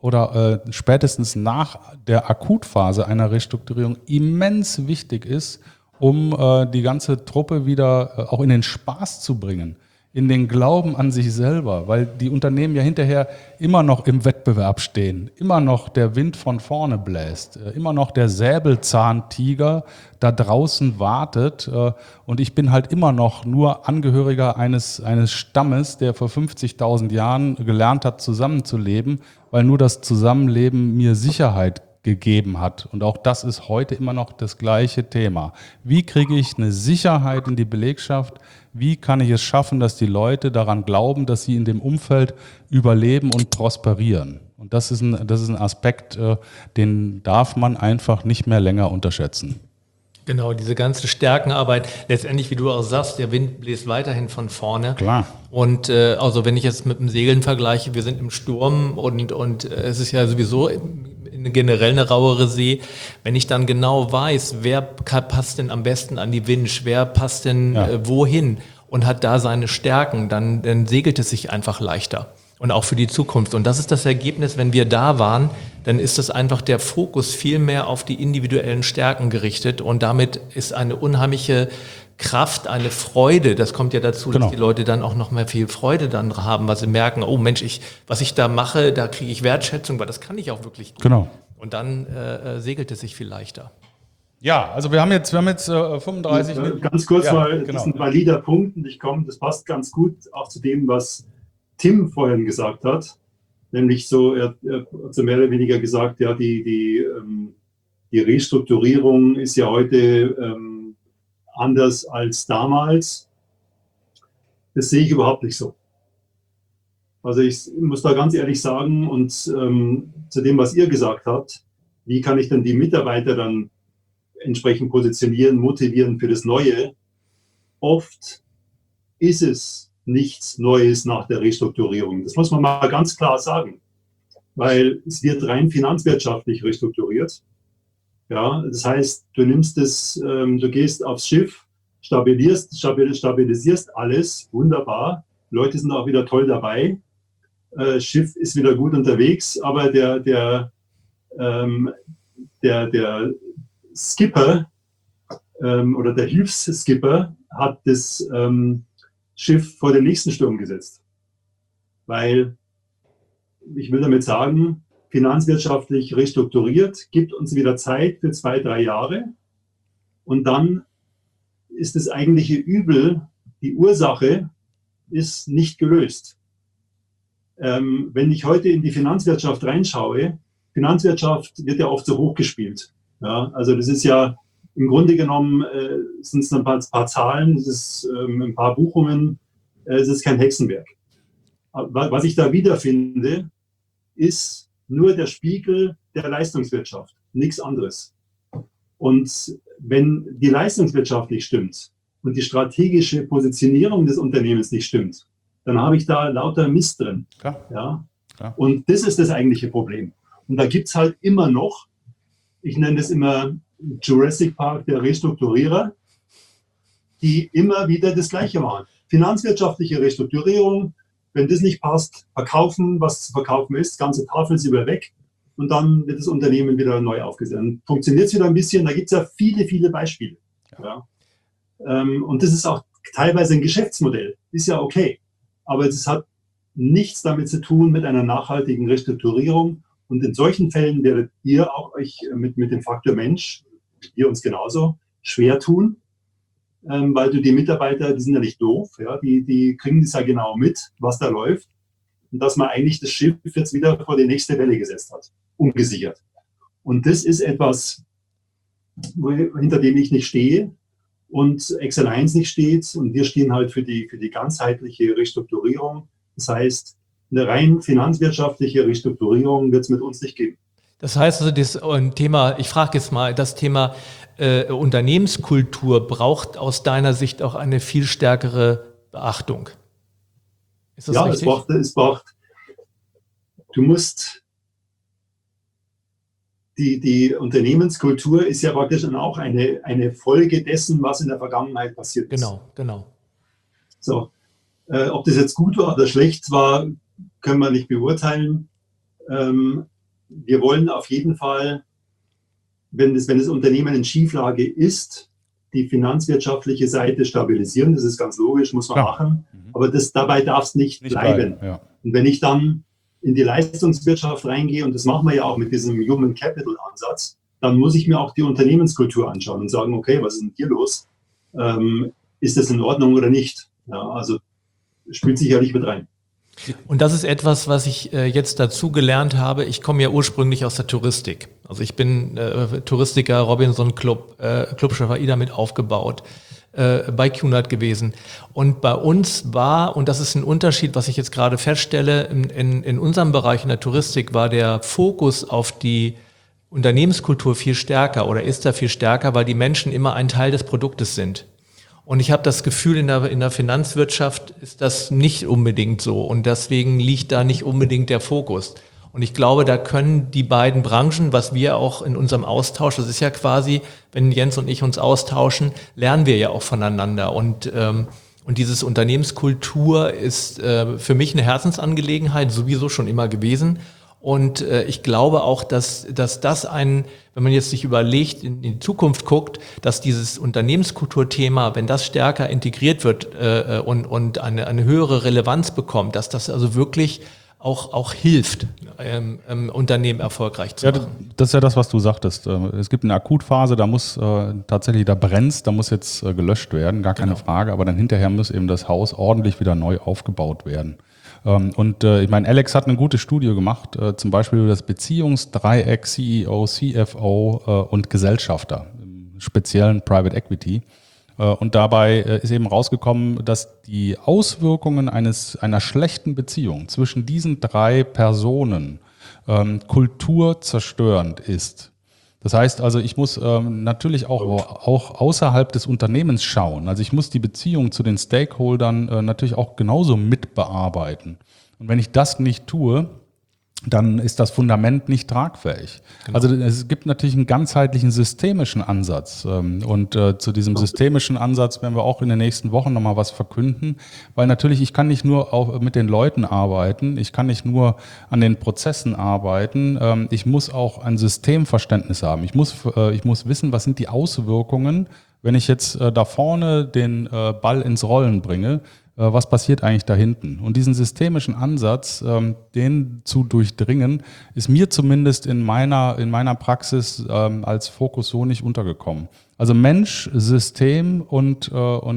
oder spätestens nach der Akutphase einer Restrukturierung immens wichtig ist, um die ganze Truppe wieder auch in den Spaß zu bringen, in den Glauben an sich selber, weil die Unternehmen ja hinterher immer noch im Wettbewerb stehen, immer noch der Wind von vorne bläst, immer noch der Säbelzahntiger da draußen wartet und ich bin halt immer noch nur Angehöriger eines Stammes, der vor 50.000 Jahren gelernt hat, zusammenzuleben, weil nur das Zusammenleben mir Sicherheit gegeben hat. Und auch das ist heute immer noch das gleiche Thema. Wie kriege ich eine Sicherheit in die Belegschaft? Wie kann ich es schaffen, dass die Leute daran glauben, dass sie in dem Umfeld überleben und prosperieren? Und das ist ein Aspekt, den darf man einfach nicht mehr länger unterschätzen. Genau, diese ganze Stärkenarbeit, letztendlich, wie du auch sagst, der Wind bläst weiterhin von vorne. Klar. Und also wenn ich jetzt mit dem Segeln vergleiche, wir sind im Sturm und es ist ja sowieso generell eine rauere See. Wenn ich dann genau weiß, wer passt denn am besten an die Winch, wer passt denn wohin und hat da seine Stärken, dann segelt es sich einfach leichter. Und auch für die Zukunft. Und das ist das Ergebnis, wenn wir da waren, dann ist das einfach der Fokus viel mehr auf die individuellen Stärken gerichtet. Und damit ist eine unheimliche Kraft, eine Freude, das kommt ja dazu, dass die Leute dann auch noch mehr viel Freude dann haben, weil sie merken, oh Mensch, was ich da mache, da kriege ich Wertschätzung, weil das kann ich auch wirklich gut. Genau. Und dann segelt es sich viel leichter. Ja, also wir haben jetzt 35 Minuten. Ganz kurz, weil das ist ein valider Punkt und das passt ganz gut auch zu dem, was Tim vorhin gesagt hat, nämlich so, er hat so mehr oder weniger gesagt, ja, die Restrukturierung ist ja heute anders als damals. Das sehe ich überhaupt nicht so. Also ich muss da ganz ehrlich sagen und zu dem, was ihr gesagt habt, wie kann ich denn die Mitarbeiter dann entsprechend positionieren, motivieren für das Neue? Oft ist es nichts Neues nach der Restrukturierung. Das muss man mal ganz klar sagen, weil es wird rein finanzwirtschaftlich restrukturiert. Ja, das heißt, du gehst aufs Schiff, stabilisierst alles, wunderbar. Leute sind auch wieder toll dabei. Schiff ist wieder gut unterwegs, aber der Skipper oder der Hilfsskipper hat das Schiff vor den nächsten Sturm gesetzt. Weil, ich will damit sagen, finanzwirtschaftlich restrukturiert, gibt uns wieder Zeit für 2-3 Jahre und dann ist das eigentliche Übel, die Ursache ist nicht gelöst. Wenn ich heute in die Finanzwirtschaft reinschaue, Finanzwirtschaft wird ja oft so hochgespielt. Ja, also das ist ja im Grunde genommen sind es ein paar Zahlen, es ist ein paar Buchungen, es ist kein Hexenwerk. Was ich da wiederfinde, ist nur der Spiegel der Leistungswirtschaft, nichts anderes. Und wenn die Leistungswirtschaft nicht stimmt und die strategische Positionierung des Unternehmens nicht stimmt, dann habe ich da lauter Mist drin. Klar. Ja? Klar. Und das ist das eigentliche Problem. Und da gibt es halt immer noch, ich nenne das immer Jurassic Park der Restrukturierer, die immer wieder das Gleiche machen. Finanzwirtschaftliche Restrukturierung, wenn das nicht passt, verkaufen, was zu verkaufen ist, ganze Tafel ist wieder weg und dann wird das Unternehmen wieder neu aufgesetzt. Dann funktioniert es wieder ein bisschen, da gibt es ja viele, viele Beispiele. Ja. Und das ist auch teilweise ein Geschäftsmodell, ist ja okay, aber es hat nichts damit zu tun mit einer nachhaltigen Restrukturierung. Und in solchen Fällen werdet ihr auch euch mit dem Faktor Mensch, wir uns genauso, schwer tun, weil die Mitarbeiter, die sind ja nicht doof, ja, die kriegen das ja genau mit, was da läuft. Und dass man eigentlich das Schiff jetzt wieder vor die nächste Welle gesetzt hat, umgesichert. Und das ist etwas, hinter dem ich nicht stehe und Excel1 nicht steht. Und wir stehen halt für die ganzheitliche Restrukturierung. Das heißt, eine rein finanzwirtschaftliche Restrukturierung wird es mit uns nicht geben. Das heißt also, das Thema, ich frage jetzt mal, das Thema Unternehmenskultur braucht aus deiner Sicht auch eine viel stärkere Beachtung. Ist das richtig? Du musst, die Unternehmenskultur ist ja praktisch dann auch eine Folge dessen, was in der Vergangenheit passiert ist. Genau. So, ob das jetzt gut war oder schlecht war, können wir nicht beurteilen. wir wollen auf jeden Fall, wenn das Unternehmen in Schieflage ist, die finanzwirtschaftliche Seite stabilisieren. Das ist ganz logisch, muss man machen. Aber dabei darf es nicht bleiben. Ja. Und wenn ich dann in die Leistungswirtschaft reingehe, und das machen wir ja auch mit diesem Human Capital Ansatz, dann muss ich mir auch die Unternehmenskultur anschauen und sagen, okay, was ist denn hier los? Ist das in Ordnung oder nicht? Ja, also spielt sicherlich mit rein. Und das ist etwas, was ich jetzt dazu gelernt habe. Ich komme ja ursprünglich aus der Touristik. Also ich bin Touristiker, Robinson Club, Clubchef AIDA mit aufgebaut, bei QNAT gewesen. Und bei uns war, und das ist ein Unterschied, was ich jetzt gerade feststelle, in unserem Bereich in der Touristik war der Fokus auf die Unternehmenskultur viel stärker oder ist da viel stärker, weil die Menschen immer ein Teil des Produktes sind. Und ich habe das Gefühl, in der Finanzwirtschaft ist das nicht unbedingt so. Und deswegen liegt da nicht unbedingt der Fokus. Und ich glaube, da können die beiden Branchen, was wir auch in unserem Austausch, das ist ja quasi, wenn Jens und ich uns austauschen, lernen wir ja auch voneinander. Und dieses Unternehmenskultur ist für mich eine Herzensangelegenheit, sowieso schon immer gewesen. Und ich glaube auch, dass das wenn man jetzt sich überlegt, in die Zukunft guckt, dass dieses Unternehmenskulturthema, wenn das stärker integriert wird und eine höhere Relevanz bekommt, dass das also wirklich auch hilft, Unternehmen erfolgreich zu machen. Ja, das ist ja das, was du sagtest. Es gibt eine Akutphase, da muss tatsächlich, da brennt's, da muss jetzt gelöscht werden, gar keine Frage, aber dann hinterher muss eben das Haus ordentlich wieder neu aufgebaut werden. Und ich meine, Alex hat eine gute Studie gemacht, zum Beispiel über das Beziehungsdreieck CEO, CFO und Gesellschafter, im speziellen Private Equity. Und dabei ist eben rausgekommen, dass die Auswirkungen einer schlechten Beziehung zwischen diesen drei Personen kulturzerstörend ist. Das heißt also, ich muss natürlich auch außerhalb des Unternehmens schauen. Also ich muss die Beziehung zu den Stakeholdern natürlich auch genauso mitbearbeiten. Und wenn ich das nicht tue, dann ist das Fundament nicht tragfähig. Genau. Also es gibt natürlich einen ganzheitlichen systemischen Ansatz. Und zu diesem systemischen Ansatz werden wir auch in den nächsten Wochen nochmal was verkünden. Weil natürlich, ich kann nicht nur auch mit den Leuten arbeiten, ich kann nicht nur an den Prozessen arbeiten, ich muss auch ein Systemverständnis haben. Ich muss wissen, was sind die Auswirkungen, wenn ich jetzt da vorne den Ball ins Rollen bringe. Was passiert eigentlich da hinten? Und diesen systemischen Ansatz, den zu durchdringen, ist mir zumindest in meiner Praxis als Fokus so nicht untergekommen. Also Mensch, System und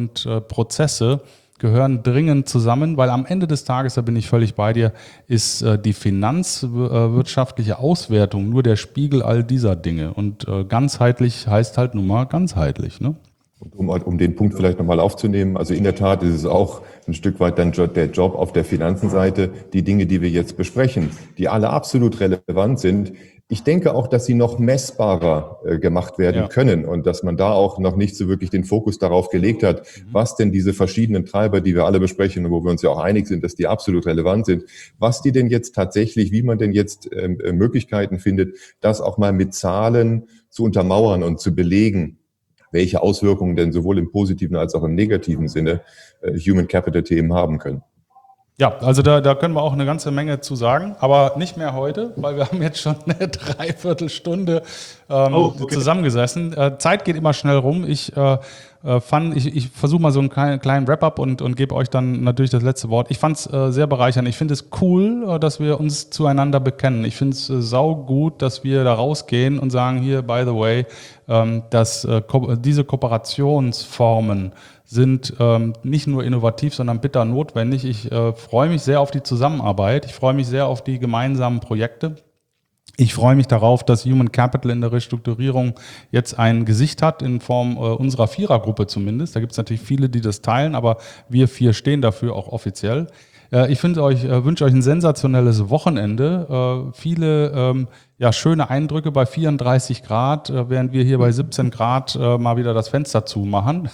Prozesse gehören dringend zusammen, weil am Ende des Tages, da bin ich völlig bei dir, ist die finanzwirtschaftliche Auswertung nur der Spiegel all dieser Dinge. Und ganzheitlich heißt halt nun mal ganzheitlich, ne? Um den Punkt vielleicht nochmal aufzunehmen, also in der Tat ist es auch ein Stück weit dann der Job auf der Finanzenseite, die Dinge, die wir jetzt besprechen, die alle absolut relevant sind. Ich denke auch, dass sie noch messbarer gemacht werden können und dass man da auch noch nicht so wirklich den Fokus darauf gelegt hat, was denn diese verschiedenen Treiber, die wir alle besprechen und wo wir uns ja auch einig sind, dass die absolut relevant sind, was die denn jetzt tatsächlich, wie man denn jetzt Möglichkeiten findet, das auch mal mit Zahlen zu untermauern und zu belegen, welche Auswirkungen denn sowohl im positiven als auch im negativen Sinne Human Capital Themen haben können. Ja, also da können wir auch eine ganze Menge zu sagen, aber nicht mehr heute, weil wir haben jetzt schon eine Dreiviertelstunde zusammengesessen. Zeit geht immer schnell rum. Ich versuche mal so einen kleinen Wrap-up und gebe euch dann natürlich das letzte Wort. Ich fand es sehr bereichernd. Ich finde es cool, dass wir uns zueinander bekennen. Ich finde es saugut, dass wir da rausgehen und sagen, hier, by the way, dass diese Kooperationsformen sind nicht nur innovativ, sondern bitter notwendig. Ich freue mich sehr auf die Zusammenarbeit. Ich freue mich sehr auf die gemeinsamen Projekte. Ich freue mich darauf, dass Human Capital in der Restrukturierung jetzt ein Gesicht hat, in Form unserer Vierergruppe zumindest. Da gibt es natürlich viele, die das teilen, aber wir 4 stehen dafür auch offiziell. Ich wünsche euch ein sensationelles Wochenende. Viele schöne Eindrücke bei 34 Grad, während wir hier bei 17 Grad mal wieder das Fenster zumachen.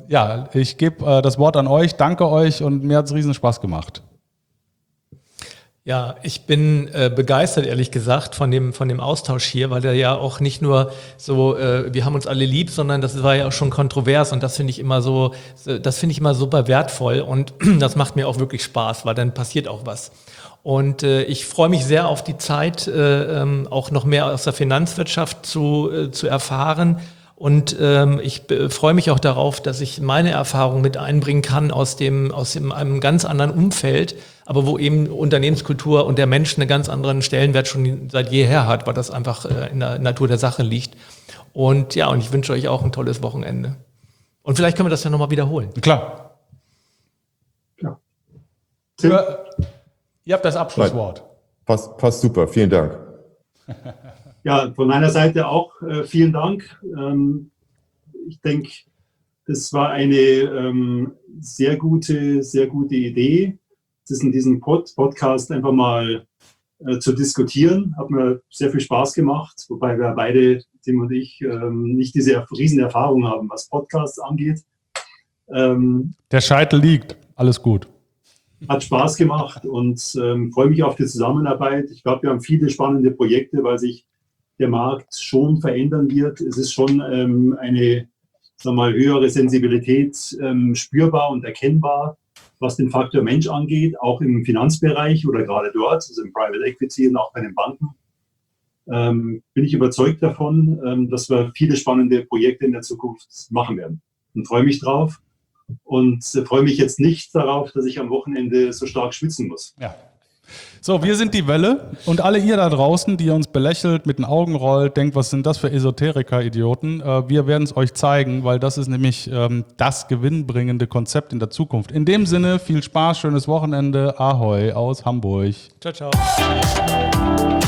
Ich gebe das Wort an euch. Danke euch und mir hat es riesen Spaß gemacht. Ja, ich bin begeistert, ehrlich gesagt, von dem Austausch hier, weil der ja auch nicht nur so, wir haben uns alle lieb, sondern das war ja auch schon kontrovers und das finde ich immer super wertvoll und das macht mir auch wirklich Spaß, weil dann passiert auch was. Und ich freue mich sehr auf die Zeit, auch noch mehr aus der Finanzwirtschaft zu erfahren. Und ich freue mich auch darauf, dass ich meine Erfahrung mit einbringen kann aus einem ganz anderen Umfeld, aber wo eben Unternehmenskultur und der Mensch einen ganz anderen Stellenwert schon seit jeher hat, weil das einfach in der Natur der Sache liegt. Und ja, und ich wünsche euch auch ein tolles Wochenende. Und vielleicht können wir das ja nochmal wiederholen. Klar. Ja. Ihr habt das Abschlusswort. Passt super, vielen Dank. Ja, von meiner Seite auch vielen Dank. Ich denke, das war eine sehr gute Idee, das in diesem Podcast einfach mal zu diskutieren. Hat mir sehr viel Spaß gemacht, wobei wir beide, Tim und ich, nicht diese Riesenerfahrung haben, was Podcasts angeht. Der Scheitel liegt, alles gut. Hat Spaß gemacht und freue mich auf die Zusammenarbeit. Ich glaube, wir haben viele spannende Projekte, weil sich der Markt schon verändern wird. Es ist schon eine, sagen wir mal, höhere Sensibilität spürbar und erkennbar, was den Faktor Mensch angeht, auch im Finanzbereich oder gerade dort, also im Private Equity und auch bei den Banken. Bin ich überzeugt davon, dass wir viele spannende Projekte in der Zukunft machen werden und freue mich drauf. Und freue mich jetzt nicht darauf, dass ich am Wochenende so stark schwitzen muss. Ja. So, wir sind die Welle und alle ihr da draußen, die uns belächelt, mit den Augen rollt, denkt, was sind das für Esoteriker-Idioten? Wir werden es euch zeigen, weil das ist nämlich das gewinnbringende Konzept in der Zukunft. In dem Sinne, viel Spaß, schönes Wochenende, Ahoi aus Hamburg. Ciao, ciao.